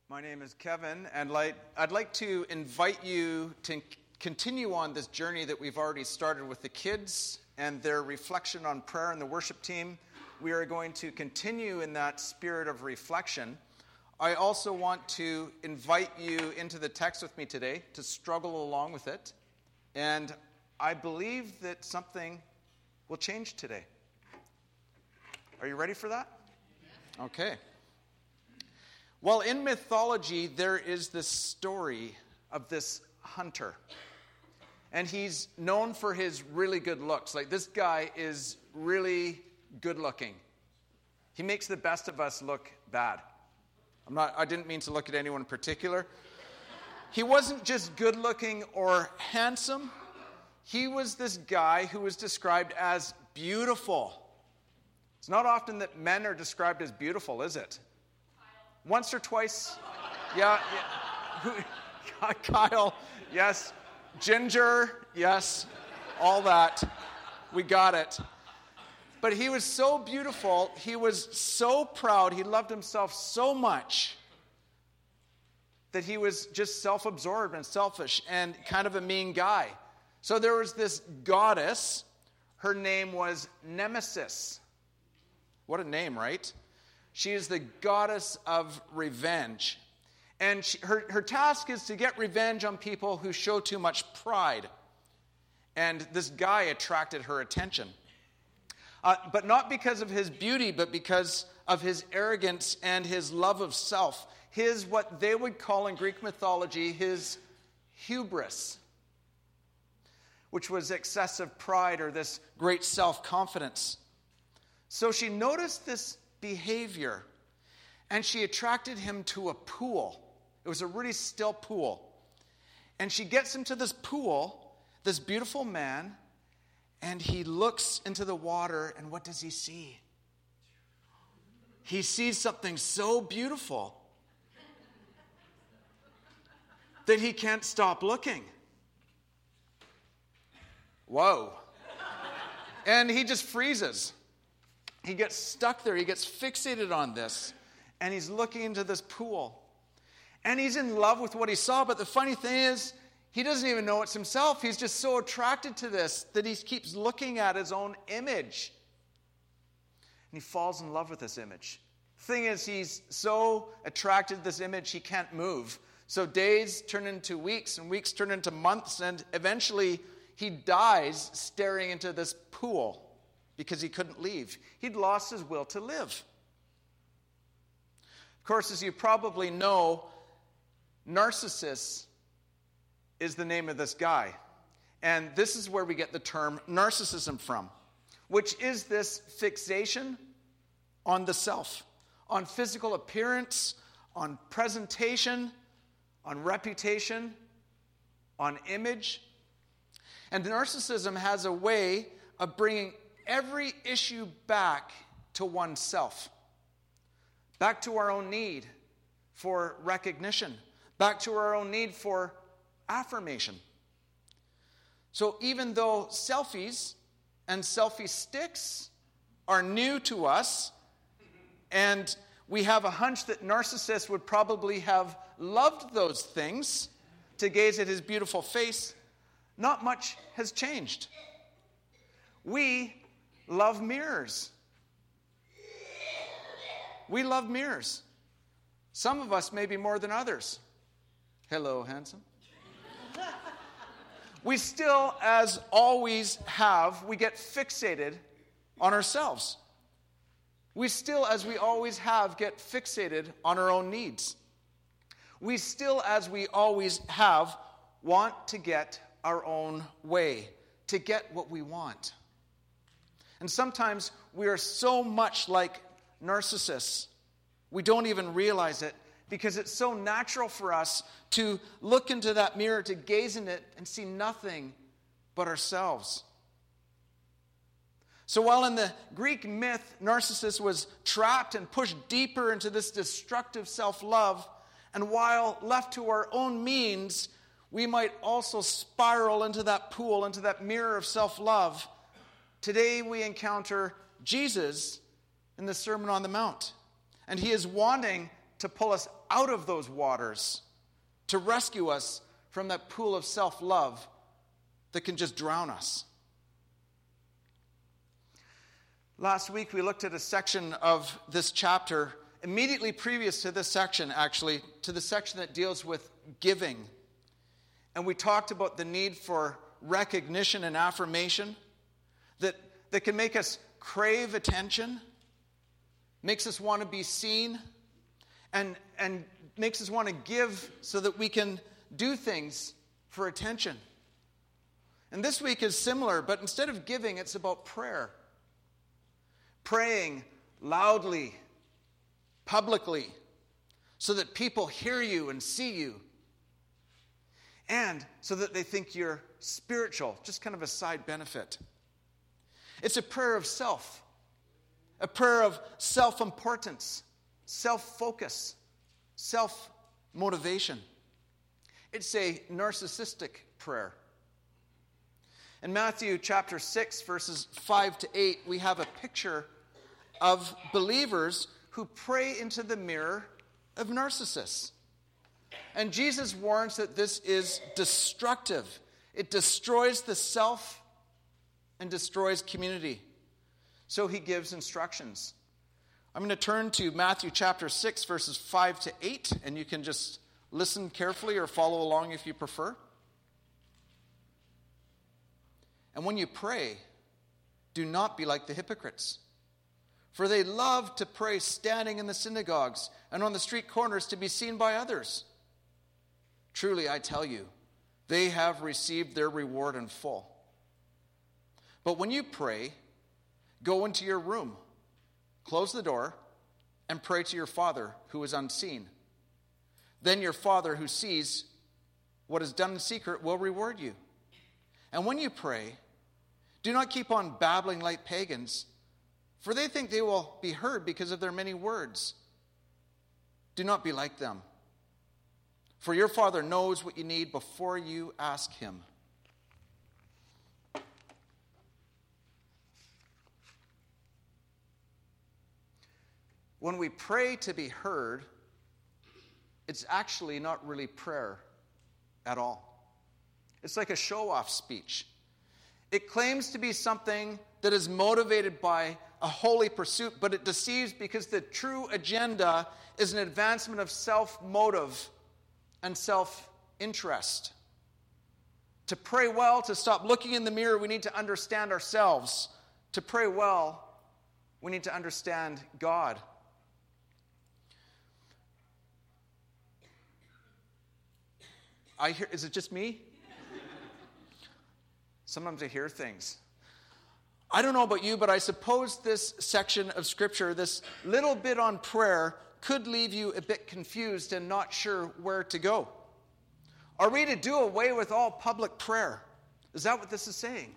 My name is Kevin, and I'd like to invite you to continue on this journey that we've already started with the kids and their reflection on prayer and the worship team. We are going to continue in that spirit of reflection. I also want to invite you into the text with me today to struggle along with it. And I believe that something will change today. Are you ready for that? Okay. Well, in mythology, there is this story of this hunter. And he's known for his really good looks. Like, this guy is really good looking. He makes the best of us look bad. I didn't mean to look at anyone in particular. He wasn't just good looking or handsome. He was this guy who was described as beautiful. It's not often that men are described as beautiful, is it? Once or twice. Yeah. Kyle, yes. Ginger, yes. All that. We got it. But he was so beautiful. He was so proud. He loved himself so much that he was just self-absorbed and selfish and kind of a mean guy. So there was this goddess. Her name was Nemesis. What a name, right? She is the goddess of revenge. And her task is to get revenge on people who show too much pride. And this guy attracted her attention. But not because of his beauty, but because of his arrogance and his love of self. His, what they would call in Greek mythology, his hubris, which was excessive pride or this great self-confidence. So she noticed this behavior, and she attracted him to a pool. It was a really still pool. And she gets him to this pool, this beautiful man, and he looks into the water, and what does he see? He sees something so beautiful that he can't stop looking. Whoa. And he just freezes. He gets stuck there. He gets fixated on this. And he's looking into this pool. And he's in love with what he saw. But the funny thing is, he doesn't even know it's himself. He's just so attracted to this that he keeps looking at his own image. And he falls in love with this image. The thing is, he's so attracted to this image, he can't move. So days turn into weeks, and weeks turn into months, and eventually he dies staring into this pool because he couldn't leave. He'd lost his will to live. Of course, as you probably know, Narcissus is the name of this guy. And this is where we get the term narcissism from, which is this fixation on the self, on physical appearance, on presentation, on reputation, on image. And narcissism has a way of bringing every issue back to oneself, back to our own need for recognition, back to our own need for affirmation. So even though selfies and selfie sticks are new to us, and we have a hunch that Narcissus would probably have loved those things to gaze at his beautiful face, not much has changed. We love mirrors. We love mirrors. Some of us maybe more than others. Hello, handsome. We still, as always have, we get fixated on ourselves. We still, as we always have, get fixated on our own needs. We still, as we always have, want to get our own way, to get what we want. And sometimes we are so much like Narcissus, we don't even realize it because it's so natural for us to look into that mirror, to gaze in it and see nothing but ourselves. So while in the Greek myth, Narcissus was trapped and pushed deeper into this destructive self-love, and while left to our own means, we might also spiral into that pool, into that mirror of self-love. Today we encounter Jesus in the Sermon on the Mount. And he is wanting to pull us out of those waters to rescue us from that pool of self-love that can just drown us. Last week we looked at a section of this chapter, immediately previous to this section actually, to the section that deals with giving. And we talked about the need for recognition and affirmation that can make us crave attention, makes us want to be seen, and makes us want to give so that we can do things for attention. And this week is similar, but instead of giving, it's about prayer. Praying loudly, publicly, so that people hear you and see you. And so that they think you're spiritual, just kind of a side benefit. It's a prayer of self, a prayer of self-importance, self-focus, self-motivation. It's a narcissistic prayer. In Matthew chapter 6, verses 5 to 8, we have a picture of believers who pray into the mirror of narcissists. And Jesus warns that this is destructive. It destroys the self and destroys community. So he gives instructions. I'm going to turn to Matthew chapter 6, verses 5 to 8, and you can just listen carefully or follow along if you prefer. And when you pray, do not be like the hypocrites. For they love to pray standing in the synagogues and on the street corners to be seen by others. Truly, I tell you, they have received their reward in full. But when you pray, go into your room, close the door, and pray to your Father who is unseen. Then your Father who sees what is done in secret will reward you. And when you pray, do not keep on babbling like pagans, for they think they will be heard because of their many words. Do not be like them, for your Father knows what you need before you ask him. When we pray to be heard, it's actually not really prayer at all. It's like a show-off speech. It claims to be something that is motivated by a holy pursuit, but it deceives because the true agenda is an advancement of self-motive and self-interest. To pray well, to stop looking in the mirror, we need to understand ourselves. To pray well, we need to understand God. Is it just me? Sometimes I hear things. I don't know about you, but I suppose this section of Scripture, this little bit on prayer, could leave you a bit confused and not sure where to go. Are we to do away with all public prayer? Is that what this is saying?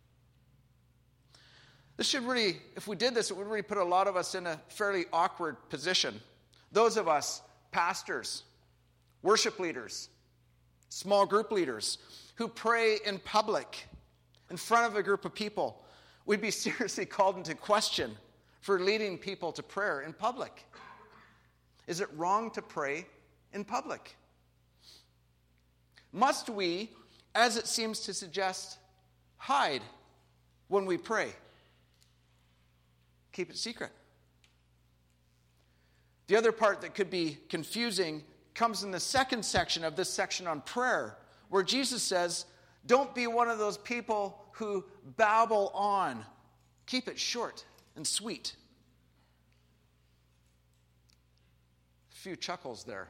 This should really, if we did this, it would really put a lot of us in a fairly awkward position. Those of us, pastors, worship leaders, small group leaders, who pray in public, in front of a group of people, we'd be seriously called into question for leading people to prayer in public. Is it wrong to pray in public? Must we, as it seems to suggest, hide when we pray? Keep it secret. The other part that could be confusing comes in the second section of this section on prayer, where Jesus says, don't be one of those people who babble on. Keep it short and sweet. A few chuckles there.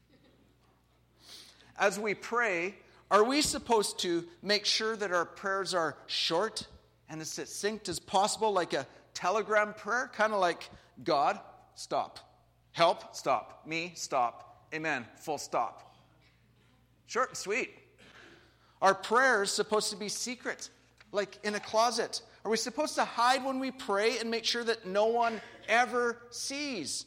As we pray, are we supposed to make sure that our prayers are short and as succinct as possible, like a telegram prayer? Kind of like, God, stop. Help, stop. Me, stop. Amen, full stop. Short and sweet. Are prayers supposed to be secret, like in a closet? Are we supposed to hide when we pray and make sure that no one ever sees?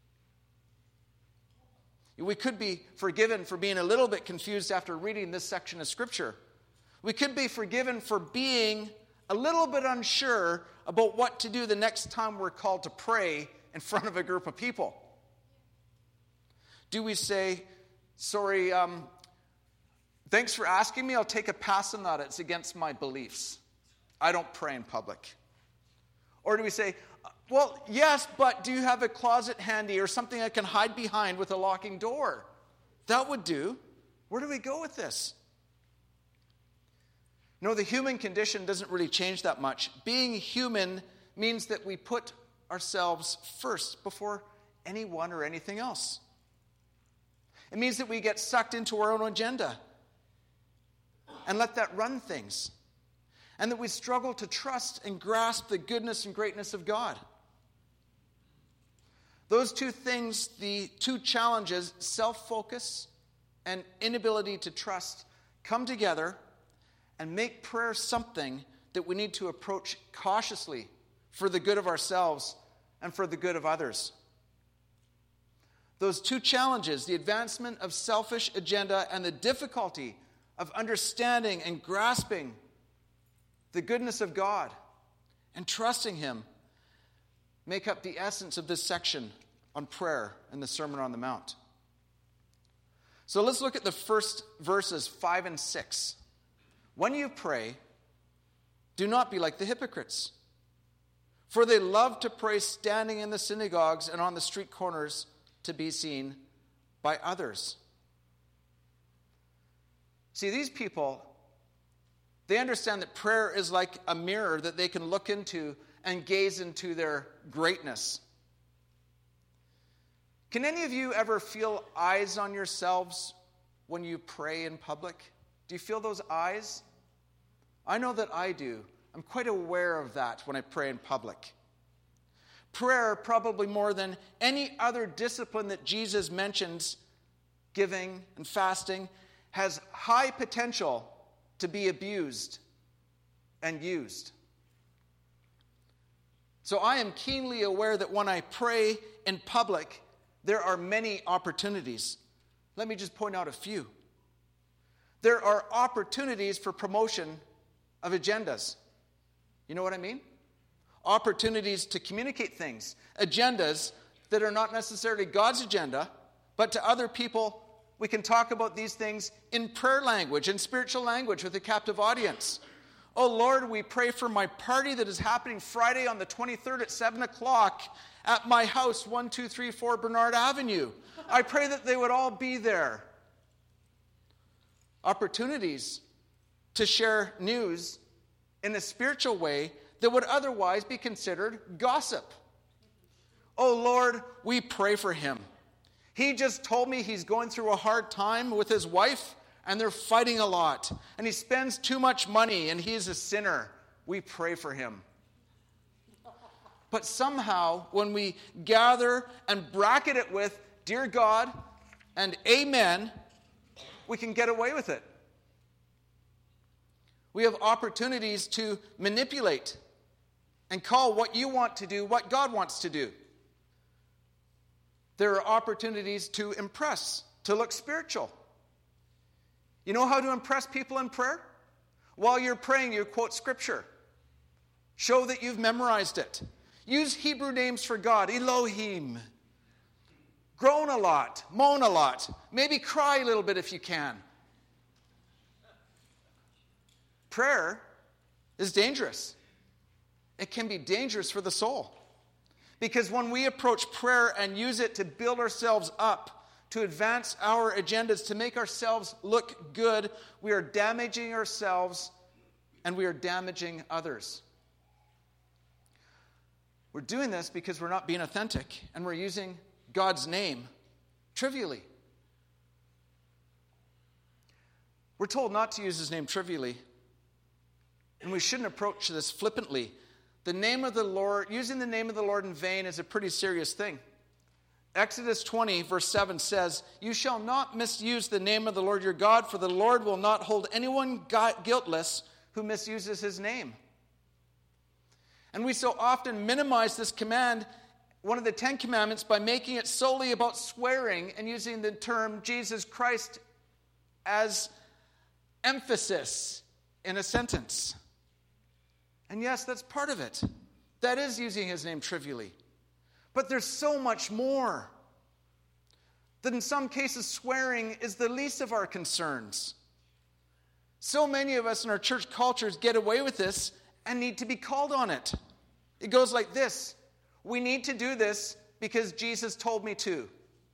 We could be forgiven for being a little bit confused after reading this section of Scripture. We could be forgiven for being a little bit unsure about what to do the next time we're called to pray in front of a group of people. do we say, sorry, thanks for asking me, I'll take a pass on that, it's against my beliefs. I don't pray in public. Or do we say, well, yes, but do you have a closet handy or something I can hide behind with a locking door? That would do. Where do we go with this? No, the human condition doesn't really change that much. Being human means that we put ourselves first before anyone or anything else. It means that we get sucked into our own agenda and let that run things. And that we struggle to trust and grasp the goodness and greatness of God. Those two things, the two challenges, self-focus and inability to trust, come together and make prayer something that we need to approach cautiously for the good of ourselves and for the good of others. Those two challenges, the advancement of selfish agenda and the difficulty of understanding and grasping the goodness of God and trusting Him, make up the essence of this section on prayer in the Sermon on the Mount. So let's look at the first verses 5 and 6. When you pray, do not be like the hypocrites, for they love to pray standing in the synagogues and on the street corners to be seen by others. See, these people, they understand that prayer is like a mirror that they can look into and gaze into their greatness. Can any of you ever feel eyes on yourselves when you pray in public? Do you feel those eyes? I know that I do. I'm quite aware of that when I pray in public. Prayer, probably more than any other discipline that Jesus mentions, giving and fasting, has high potential to be abused and used. So I am keenly aware that when I pray in public, there are many opportunities. Let me just point out a few. There are opportunities for promotion of agendas. You know what I mean? Opportunities to communicate things, agendas that are not necessarily God's agenda, but to other people, we can talk about these things in prayer language, in spiritual language with a captive audience. Oh Lord, we pray for my party that is happening Friday on the 23rd at 7 o'clock at my house, 1234 Bernard Avenue. I pray that they would all be there. Opportunities to share news in a spiritual way that would otherwise be considered gossip. Oh Lord, we pray for him. He just told me he's going through a hard time with his wife and they're fighting a lot. And he spends too much money and he's a sinner. We pray for him. But somehow when we gather and bracket it with, dear God and amen, we can get away with it. We have opportunities to manipulate and call what you want to do what God wants to do. There are opportunities to impress, to look spiritual. You know how to impress people in prayer? While you're praying, you quote Scripture. Show that you've memorized it. Use Hebrew names for God, Elohim. Groan a lot, moan a lot. Maybe cry a little bit if you can. Prayer is dangerous. It can be dangerous for the soul. Because when we approach prayer and use it to build ourselves up, to advance our agendas, to make ourselves look good, we are damaging ourselves and we are damaging others. We're doing this because we're not being authentic and we're using God's name trivially. We're told not to use his name trivially, and we shouldn't approach this flippantly. The name of the Lord, using the name of the Lord in vain is a pretty serious thing. Exodus 20, verse 7 says, "You shall not misuse the name of the Lord your God, for the Lord will not hold anyone guiltless who misuses his name." And we so often minimize this command, one of the 10 Commandments, by making it solely about swearing and using the term Jesus Christ as emphasis in a sentence. And yes, that's part of it. That is using his name trivially. But there's so much more. that in some cases swearing is the least of our concerns. So many of us in our church cultures get away with this and need to be called on it. It goes like this: we need to do this because Jesus told me to.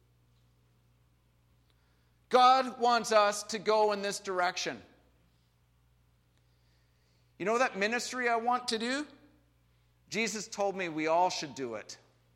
God wants us to go in this direction. You know that ministry I want to do? Jesus told me we all should do it.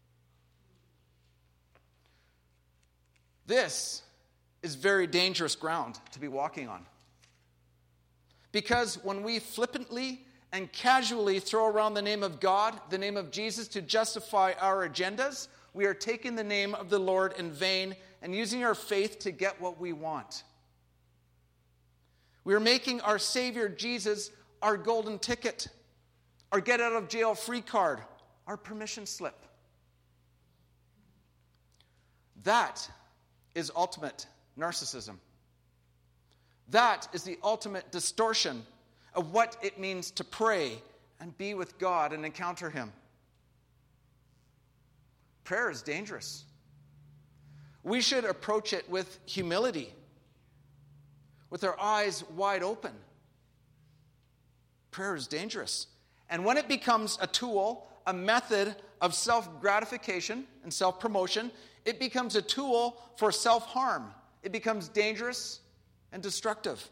This is very dangerous ground to be walking on. Because when we flippantly and casually throw around the name of God, the name of Jesus, to justify our agendas, we are taking the name of the Lord in vain and using our faith to get what we want. We are making our Savior Jesus our golden ticket, our get-out-of-jail-free card, our permission slip. That is ultimate narcissism. That is the ultimate distortion of what it means to pray and be with God and encounter Him. Prayer is dangerous. We should approach it with humility, with our eyes wide open. Prayer is dangerous. And when it becomes a tool, a method of self-gratification and self-promotion, it becomes a tool for self-harm. It becomes dangerous and destructive.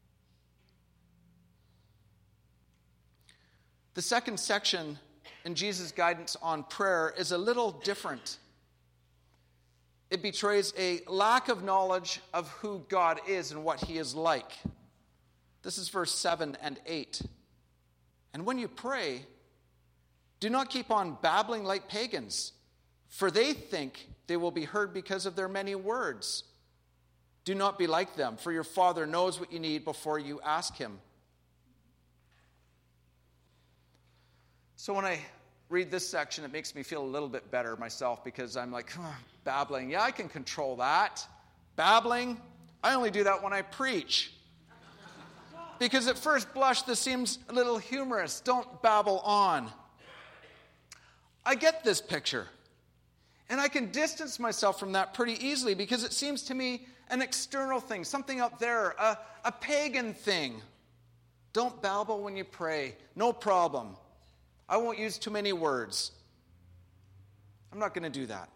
The second section in Jesus' guidance on prayer is a little different. It betrays a lack of knowledge of who God is and what He is like. This is verse 7 and 8. And when you pray, do not keep on babbling like pagans, for they think they will be heard because of their many words. Do not be like them, for your Father knows what you need before you ask Him. So when I read this section, it makes me feel a little bit better myself, because I'm like, babbling. Yeah, I can control that. Babbling, I only do that when I preach. Because at first blush, this seems a little humorous. Don't babble on. I get this picture. And I can distance myself from that pretty easily, because it seems to me an external thing, something up there, a pagan thing. Don't babble when you pray. No problem. I won't use too many words. I'm not going to do that.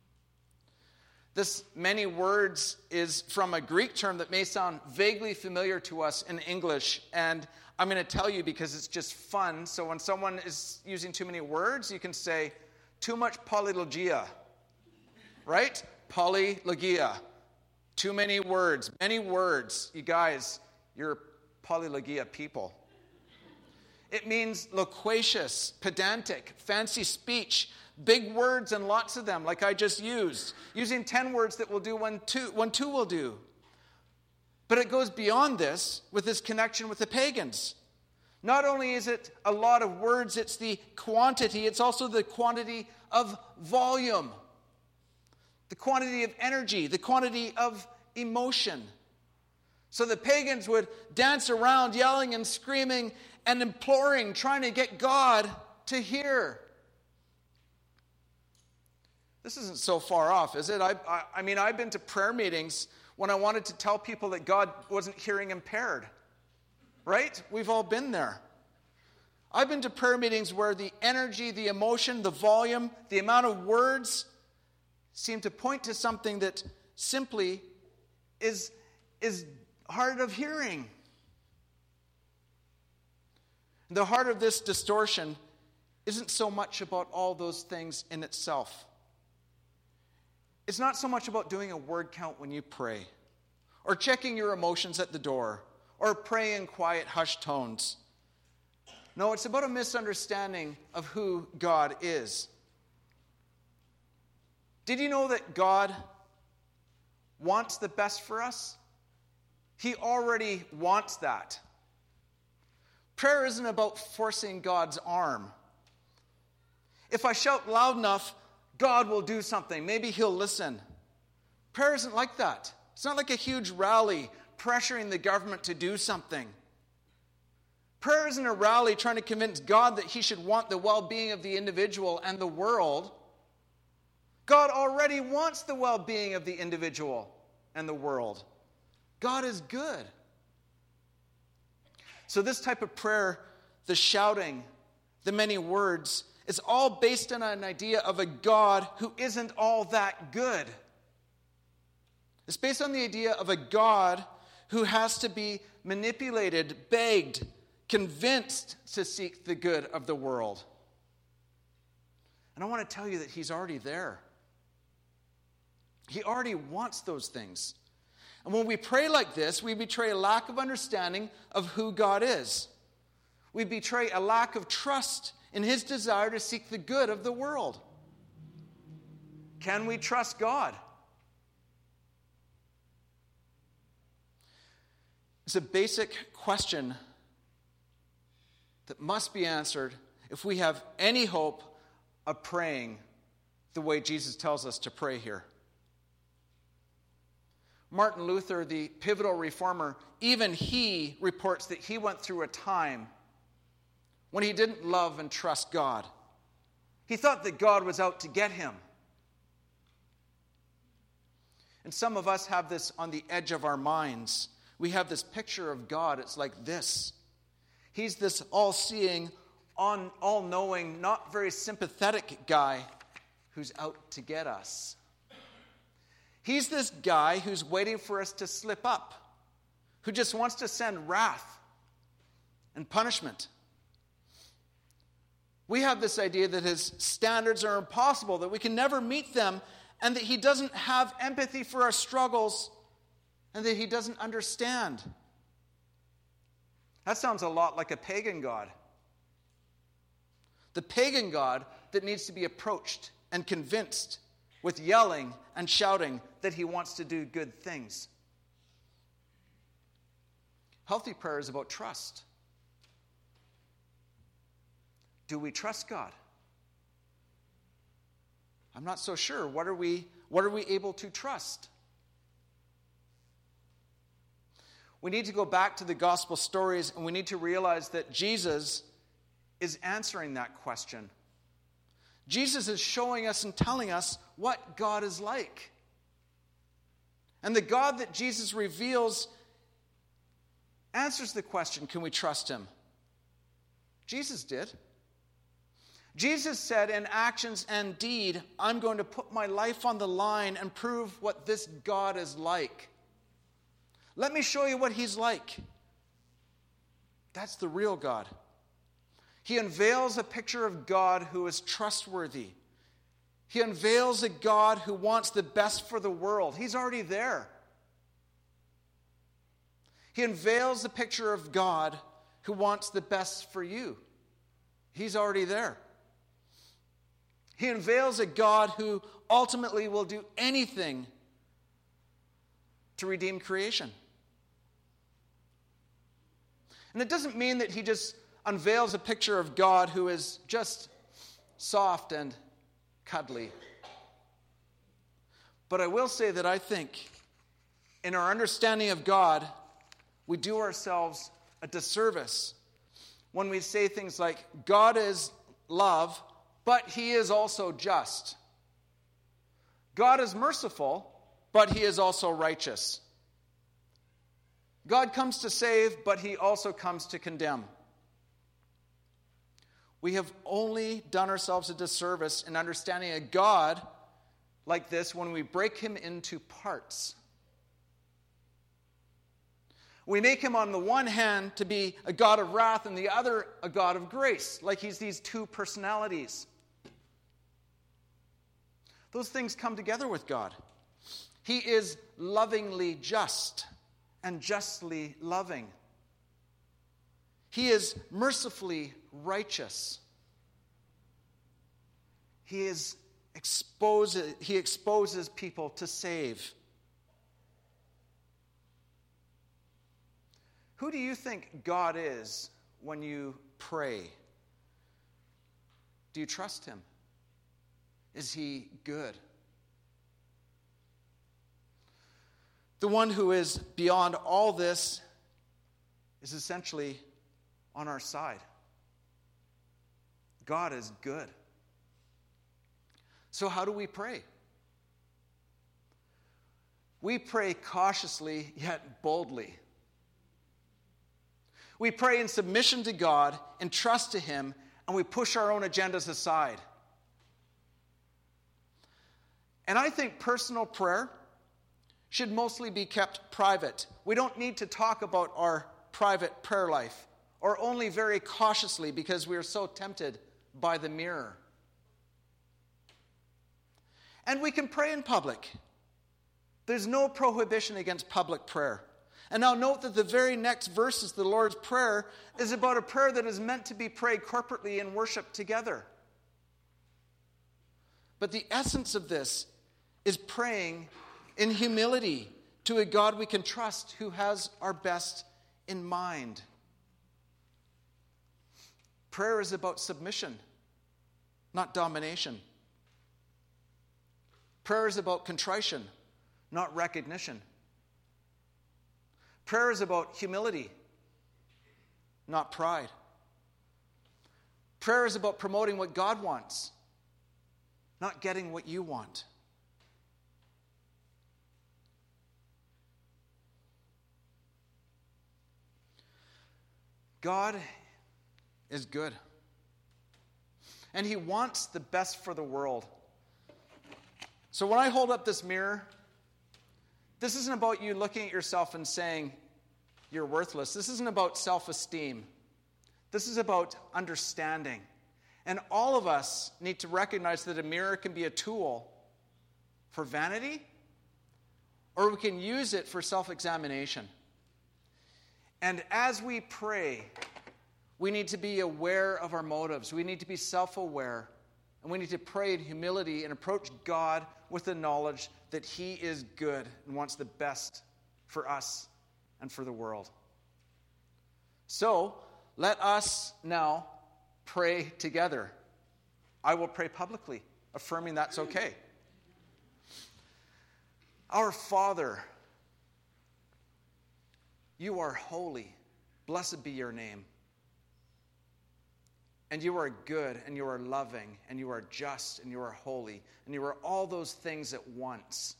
This many words is from a Greek term that may sound vaguely familiar to us in English, and I'm going to tell you because it's just fun. So when someone is using too many words, you can say, too much polylogia. Right? Polylogia. Too many words. Many words. You guys, you're polylogia people. It means loquacious, pedantic, fancy speech, big words and lots of them, like I just used. Using 10 words that will do when two will do. But it goes beyond this with this connection with the pagans. Not only is it a lot of words, it's the quantity, it's also the quantity of volume. The quantity of energy, the quantity of emotion. So the pagans would dance around yelling and screaming and imploring, trying to get God to hear. This isn't so far off, is it? I mean, I've been to prayer meetings when I wanted to tell people that God wasn't hearing impaired. Right? We've all been there. I've been to prayer meetings where the energy, the emotion, the volume, the amount of words seem to point to something that simply is hard of hearing. The heart of this distortion isn't so much about all those things in itself. It's not so much about doing a word count when you pray, or checking your emotions at the door, or pray in quiet, hushed tones. No, it's about a misunderstanding of who God is. Did you know that God wants the best for us? He already wants that. Prayer isn't about forcing God's arm. If I shout loud enough, God will do something. Maybe He'll listen. Prayer isn't like that. It's not like a huge rally pressuring the government to do something. Prayer isn't a rally trying to convince God that He should want the well-being of the individual and the world. God already wants the well-being of the individual and the world. God is good. So this type of prayer, the shouting, the many words, it's all based on an idea of a God who isn't all that good. It's based on the idea of a God who has to be manipulated, begged, convinced to seek the good of the world. And I want to tell you that he's already there. He already wants those things. And when we pray like this, we betray a lack of understanding of who God is. We betray a lack of trust in his desire to seek the good of the world. Can we trust God? It's a basic question that must be answered if we have any hope of praying the way Jesus tells us to pray here. Martin Luther, the pivotal reformer, even he reports that he went through a time when he didn't love and trust God. He thought that God was out to get him. And some of us have this on the edge of our minds. We have this picture of God. It's like this. He's this all-seeing, all-knowing, not very sympathetic guy who's out to get us. He's this guy who's waiting for us to slip up, who just wants to send wrath and punishment. We have this idea that his standards are impossible, that we can never meet them, and that he doesn't have empathy for our struggles, and that he doesn't understand. That sounds a lot like a pagan god. The pagan god that needs to be approached and convinced with yelling and shouting that he wants to do good things. Healthy prayer is about trust. Do we trust God? I'm not so sure. What are we able to trust? We need to go back to the gospel stories, and we need to realize that Jesus is answering that question. Jesus is showing us and telling us what God is like. And the God that Jesus reveals answers the question, can we trust him? Jesus did. Jesus said in actions and deed, I'm going to put my life on the line and prove what this God is like. Let me show you what he's like. That's the real God. He unveils a picture of God who is trustworthy. He unveils a God who wants the best for the world. He's already there. He unveils the picture of God who wants the best for you. He's already there. He unveils a God who ultimately will do anything to redeem creation. And it doesn't mean that he just unveils a picture of God who is just soft and cuddly. But I will say that I think in our understanding of God, we do ourselves a disservice when we say things like, God is love, but he is also just. God is merciful, but he is also righteous. God comes to save, but he also comes to condemn. We have only done ourselves a disservice in understanding a God like this when we break him into parts. We make him on the one hand to be a God of wrath and the other a God of grace, like he's these two personalities. Those things come together with God. He is lovingly just and justly loving. He is mercifully righteous. He exposes people to save. Who do you think God is when you pray? Do you trust him? Is he good? The one who is beyond all this is essentially on our side. God is good. So how do we pray? We pray cautiously yet boldly. We pray in submission to God and trust to Him, and we push our own agendas aside. And I think personal prayer should mostly be kept private. We don't need to talk about our private prayer life, or only very cautiously because we are so tempted by the mirror. And we can pray in public. There's no prohibition against public prayer. And now note that the very next verses, the Lord's Prayer, is about a prayer that is meant to be prayed corporately in worship together. But the essence of this is praying in humility to a God we can trust, who has our best in mind. Prayer is about submission, not domination. Prayer is about contrition, not recognition. Prayer is about humility, not pride. Prayer is about promoting what God wants, not getting what you want. God is good, and He wants the best for the world. So when I hold up this mirror, this isn't about you looking at yourself and saying you're worthless. This isn't about self-esteem. This is about understanding. And all of us need to recognize that a mirror can be a tool for vanity, or we can use it for self-examination. And as we pray, we need to be aware of our motives. We need to be self-aware. And we need to pray in humility and approach God with the knowledge that He is good and wants the best for us and for the world. So, let us now pray together. I will pray publicly, affirming that's okay. Our Father, You are holy. Blessed be Your name. And You are good, and You are loving, and You are just, and You are holy, and You are all those things at once.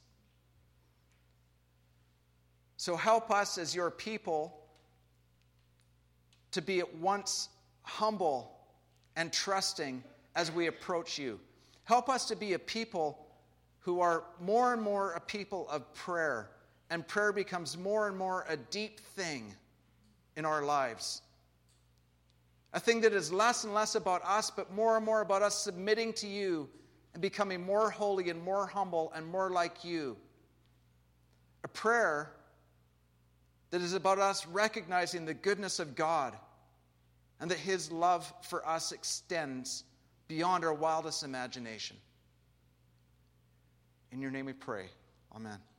So help us as Your people to be at once humble and trusting as we approach You. Help us to be a people who are more and more a people of prayer, and prayer becomes more and more a deep thing in our lives. A thing that is less and less about us, but more and more about us submitting to You and becoming more holy and more humble and more like You. A prayer that is about us recognizing the goodness of God and that His love for us extends beyond our wildest imagination. In Your name we pray. Amen.